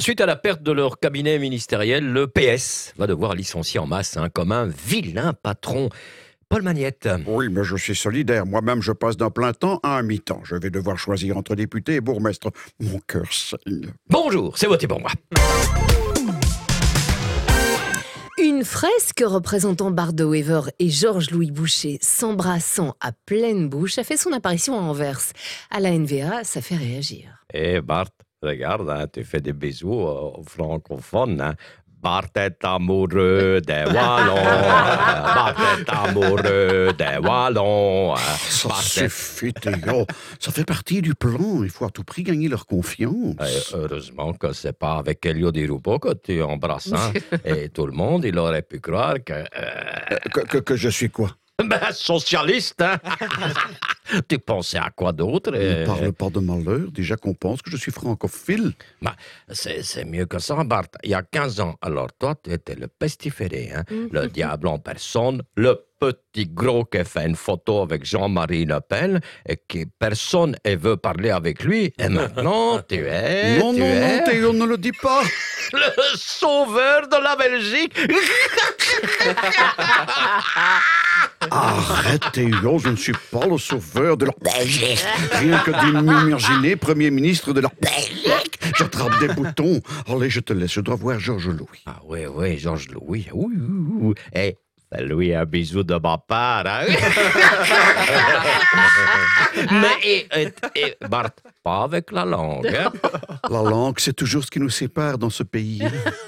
suite à la perte de leur cabinet ministériel, le PS va devoir licencier en masse comme un vilain patron. Paul Magnette. Oui, mais je suis solidaire. Moi-même, je passe d'un plein temps à un mi-temps. Je vais devoir choisir entre député et bourgmestre. Mon cœur saigne. Bonjour, c'est voté pour moi. Une fresque représentant Bart de Wever et Georges-Louis Boucher s'embrassant à pleine bouche a fait son apparition à Anvers. À la NVA, ça fait réagir. Bart, regarde, tu fais des bisous aux francophones. Bart est amoureux des Wallons. Bart est amoureux des Wallons. Ça suffit, Théo. Ça fait partie du plan. Il faut à tout prix gagner leur confiance. Heureusement que c'est pas avec Elio Di Rupo que tu embrasses. Et tout le monde, il aurait pu croire que... Que je suis quoi? Socialiste, Tu pensais à quoi d'autre? Ne parle pas de malheur. Déjà qu'on pense que je suis francophile. C'est mieux que ça, Bart. Il y a 15 ans, alors toi, tu étais le pestiféré, le diable en personne, le petit gros qui fait une photo avec Jean-Marie Le Pen et que personne ne veut parler avec lui. Et maintenant, tu es... Non, Théo, ne le dis pas. Le sauveur de la Belgique. Arrête, Théo, je ne suis pas le sauveur de la Belgique. Rien que d'imaginer Premier ministre de la Belgique. J'attrape des boutons. Allez, je te laisse, je dois voir Georges-Louis. Ah oui, Georges-Louis. Oui. Hey, fais-lui un bisou de ma part. Mais, Bart, pas avec la langue. La langue, c'est toujours ce qui nous sépare dans ce pays.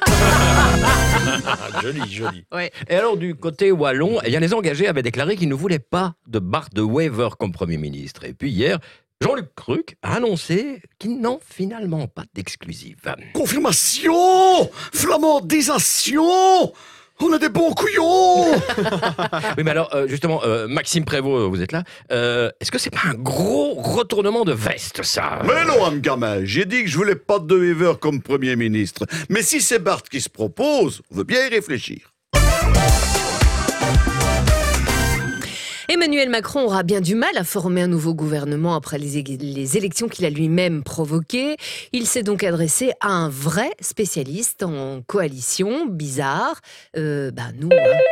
Joli. Ouais. Et alors, du côté wallon, les engagés avaient déclaré qu'ils ne voulaient pas de Bart de Wever comme Premier ministre. Et puis hier, Jean-Luc Cruc a annoncé qu'ils n'ont finalement pas d'exclusive. Confirmation! Flamandisation! On a des bons couillons! Oui, mais alors, justement, Maxime Prévost, vous êtes là. Est-ce que c'est pas un gros retournement de veste, ça? Mais non, âme gamin, j'ai dit que je voulais pas de Wever comme Premier ministre. Mais si c'est Bart qui se propose, on veut bien y réfléchir. Emmanuel Macron aura bien du mal à former un nouveau gouvernement après les élections qu'il a lui-même provoquées. Il s'est donc adressé à un vrai spécialiste en coalition. Bizarre. Nous...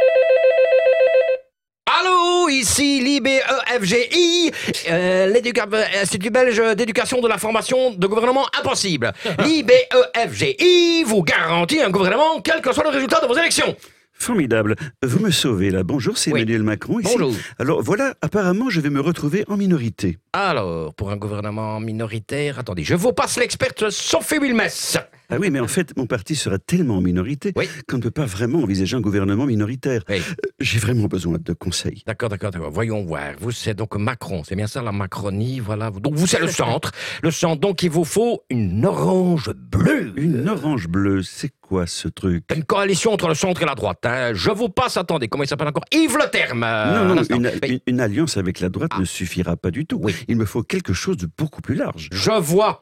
Allô, ici l'IBEFGI, l'Institut belge d'éducation de la formation de gouvernement impossible. L'IBEFGI vous garantit un gouvernement quel que soit le résultat de vos élections. Formidable. Vous me sauvez là. Bonjour, c'est Emmanuel Macron ici. Bonjour. Alors voilà, apparemment, je vais me retrouver en minorité. Alors, pour un gouvernement minoritaire, attendez, je vous passe l'experte Sophie Wilmès. Ah oui, mais en fait, mon parti sera tellement en minorité qu'on ne peut pas vraiment envisager un gouvernement minoritaire. Oui. J'ai vraiment besoin de conseils. D'accord. Voyons voir. Vous, c'est donc Macron. C'est bien ça, la Macronie, voilà. Donc, vous, c'est le centre. Le centre, donc, il vous faut une orange bleue. Une orange bleue, c'est quoi ce truc? Une coalition entre le centre et la droite. Je vous passe, attendez, comment il s'appelle encore? Yves Le Terme. Non, une alliance avec la droite ne suffira pas du tout. Oui. Il me faut quelque chose de beaucoup plus large. Je vois.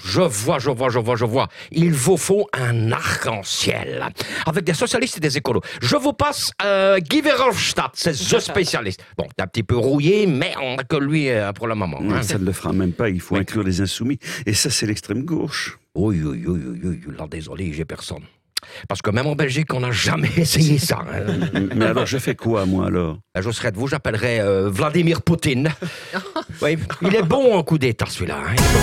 Il vous faut un arc-en-ciel. Avec des socialistes et des écolos. Je vous passe Guy Verhofstadt, c'est the spécialiste. Bon, t'es un petit peu rouillé, mais on n'a que lui pour le moment. Ça ne le fera même pas, il faut inclure les insoumis. Et ça, c'est l'extrême gauche. Oui, là, désolé, j'ai personne. Parce que même en Belgique, on n'a jamais essayé ça. Mais alors, je fais quoi, moi, alors? Je serais de vous, j'appellerais Vladimir Poutine. Oui, il est bon en coup d'État, celui-là.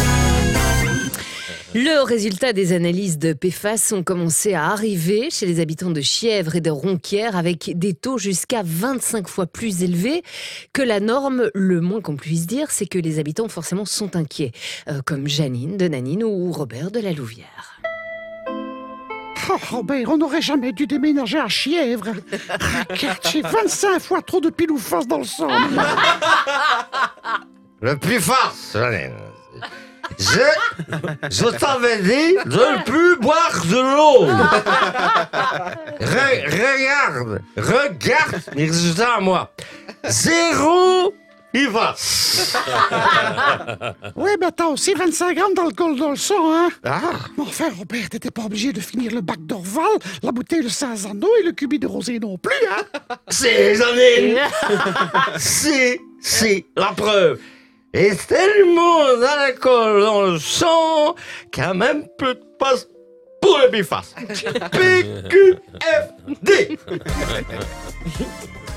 Le résultat des analyses de PFAS ont commencé à arriver chez les habitants de Chièvre et de Ronquière avec des taux jusqu'à 25 fois plus élevés que la norme. Le moins qu'on puisse dire, c'est que les habitants forcément sont inquiets, comme Janine de Nanine ou Robert de la Louvière. Oh, Robert, on n'aurait jamais dû déménager à Chièvre. Regarde, j'ai 25 fois trop de pile ou face dans le sang. Le plus fort, je t'avais dit de ne plus boire de l'eau. Regarde les résultats à moi. 0 PFAS. Oui, mais t'as aussi 25 grammes d'alcool dans le sang, hein? Ah. Mais enfin, Robert, t'étais pas obligé de finir le bac d'Orval, la bouteille de Saint-Zano et le cubi de rosé non plus, hein? C'est Janine. C'est la preuve. Et tellement d'alcool dans le sang qu'à même plus de passe. pour le biface. PQFD.